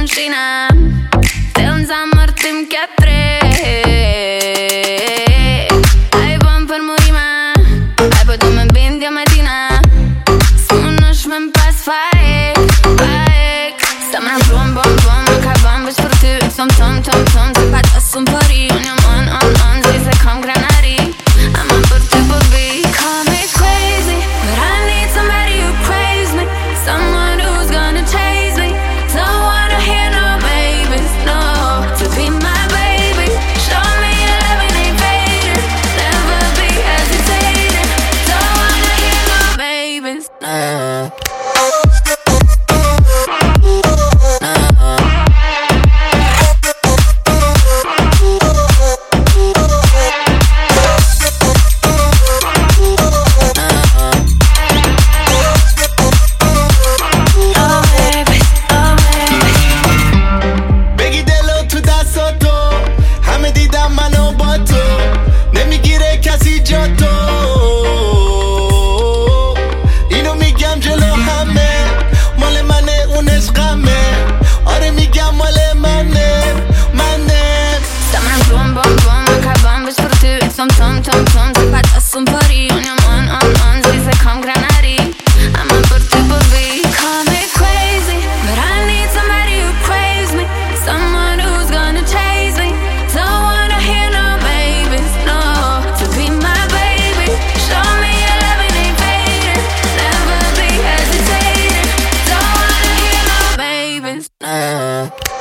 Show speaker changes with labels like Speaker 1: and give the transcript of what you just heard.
Speaker 1: mașină. Te înzamărtim che a tre. Hai buon per murima. Hai poi tu me vendi a mattina. Spunești me pas faek. Stam na bom bom bom. Ka bom veç për ty. Tom tom tom tom. Se pa ta sun përi. Unë jam on. Zej se kam granari. Ama për ty po vi. Call me crazy, but I need somebody who craves me. Someone who's gonna chase me. Don't wanna hear no babies, no. To be my baby. Show me your love and ain't fading. Never be hesitating. Don't wanna hear no babies, no. Tom tom, se pa ta sun përi. Unë jam on, zej se kam granari. Ama për ty po vi. Call me crazy, but I need somebody who craves me. Someone who's gonna chase me. Don't wanna hear no babies, no. To be my baby. Show me your love and ain't fading. Never be hesitating. Don't wanna hear no babies, no.